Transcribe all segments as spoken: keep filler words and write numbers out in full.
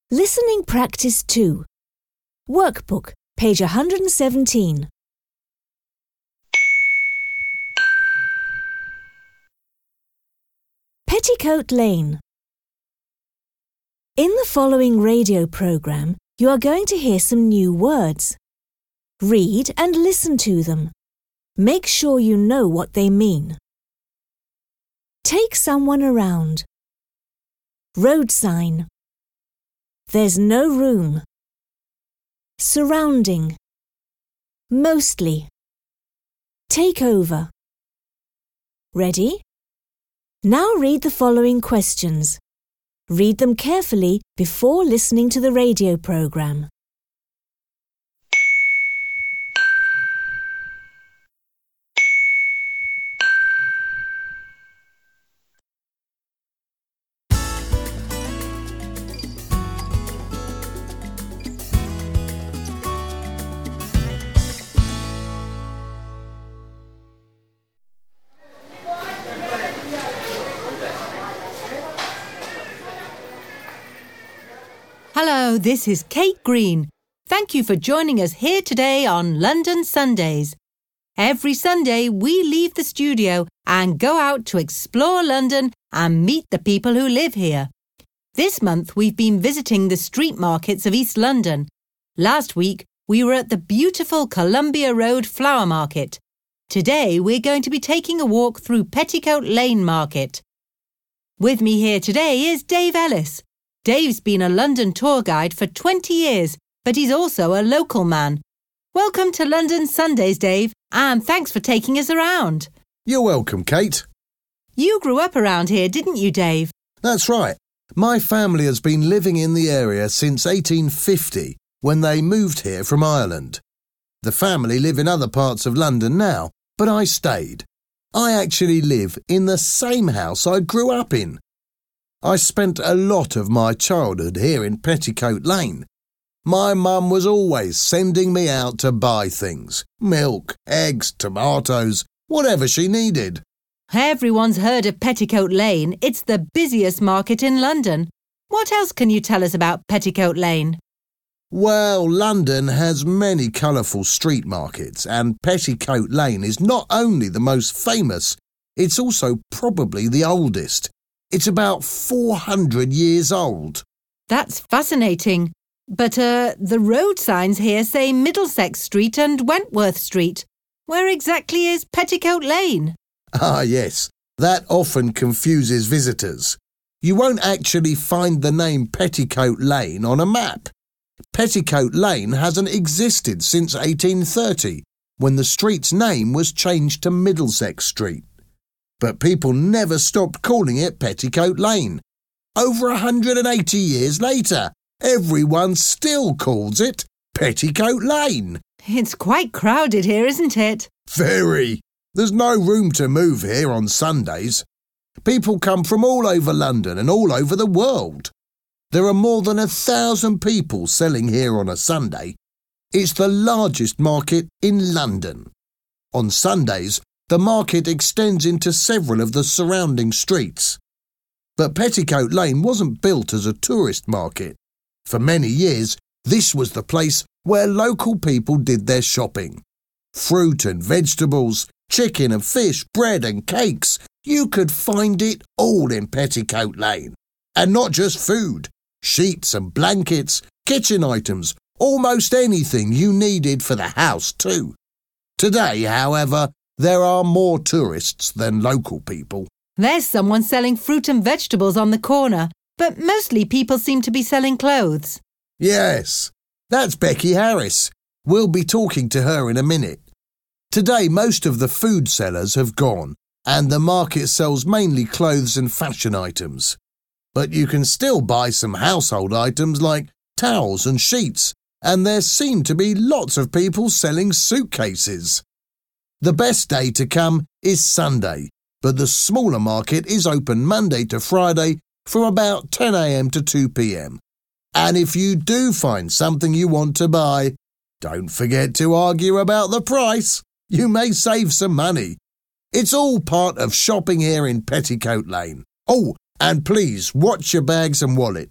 Listening Practice two. Workbook, page one hundred seventeen. Petticoat Lane. In the following radio program, you are going to hear some new words. Read and listen to them. Make sure you know what they mean. Take someone around. Road sign. There's no room. Surrounding. Mostly. Take over. Ready? Now read the following questions. Read them carefully before listening to the radio program. Hello, this is Kate Green. Thank you for joining us here today on London Sundays. Every Sunday we leave the studio and go out to explore London and meet the people who live here. This month we've been visiting the street markets of East London. Last week we were at the beautiful Columbia Road Flower Market. Today we're going to be taking a walk through Petticoat Lane Market. With me here today is Dave Ellis. Dave's been a London tour guide for twenty years, but he's also a local man. Welcome to London Sundays, Dave, and thanks for taking us around. You're welcome, Kate. You grew up around here, didn't you, Dave? That's right. My family has been living in the area since eighteen fifty, when they moved here from Ireland. The family live in other parts of London now, but I stayed. I actually live in the same house I grew up in. I spent a lot of my childhood here in Petticoat Lane. My mum was always sending me out to buy things. Milk, eggs, tomatoes, whatever she needed. Everyone's heard of Petticoat Lane. It's the busiest market in London. What else can you tell us about Petticoat Lane? Well, London has many colourful street markets, and Petticoat Lane is not only the most famous, it's also probably the oldest. It's about four hundred years old. That's fascinating. But uh, the road signs here say Middlesex Street and Wentworth Street. Where exactly is Petticoat Lane? Ah, yes. That often confuses visitors. You won't actually find the name Petticoat Lane on a map. Petticoat Lane hasn't existed since eighteen thirty, when the street's name was changed to Middlesex Street. But people never stopped calling it Petticoat Lane. Over one hundred eighty years later, everyone still calls it Petticoat Lane. It's quite crowded here, isn't it? Very. There's no room to move here on Sundays. People come from all over London and all over the world. There are more than a thousand people selling here on a Sunday. It's the largest market in London. On Sundays, the market extends into several of the surrounding streets. But Petticoat Lane wasn't built as a tourist market. For many years, this was the place where local people did their shopping. Fruit and vegetables, chicken and fish, bread and cakes, you could find it all in Petticoat Lane. And not just food, sheets and blankets, kitchen items, almost anything you needed for the house too. Today, however, there are more tourists than local people. There's someone selling fruit and vegetables on the corner, but mostly people seem to be selling clothes. Yes, that's Becky Harris. We'll be talking to her in a minute. Today, most of the food sellers have gone, and the market sells mainly clothes and fashion items. But you can still buy some household items like towels and sheets, and there seem to be lots of people selling suitcases. The best day to come is Sunday, but the smaller market is open Monday to Friday from about ten a m to two p m. And if you do find something you want to buy, don't forget to argue about the price. You may save some money. It's all part of shopping here in Petticoat Lane. Oh, and please watch your bags and wallets.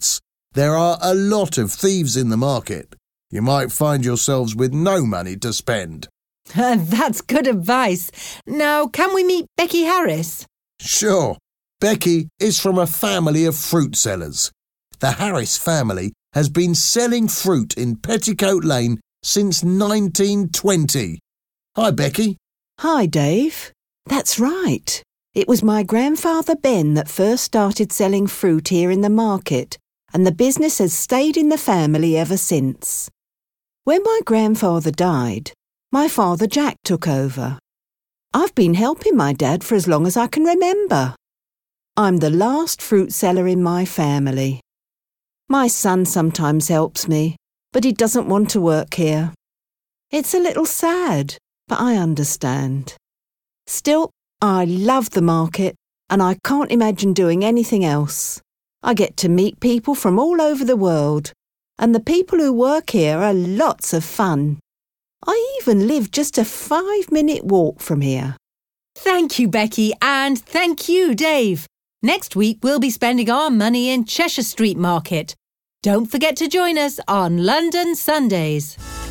There are a lot of thieves in the market. You might find yourselves with no money to spend. That's good advice. Now, can we meet Becky Harris? Sure. Becky is from a family of fruit sellers. The Harris family has been selling fruit in Petticoat Lane since nineteen twenty. Hi, Becky. Hi, Dave. That's right. It was my grandfather Ben that first started selling fruit here in the market, and the business has stayed in the family ever since. When my grandfather died, my father Jack took over. I've been helping my dad for as long as I can remember. I'm the last fruit seller in my family. My son sometimes helps me, but he doesn't want to work here. It's a little sad, but I understand. Still, I love the market, and I can't imagine doing anything else. I get to meet people from all over the world, and the people who work here are lots of fun. I even live just a five-minute walk from here. Thank you, Becky, and thank you, Dave. Next week, we'll be spending our money in Cheshire Street Market. Don't forget to join us on London Sundays.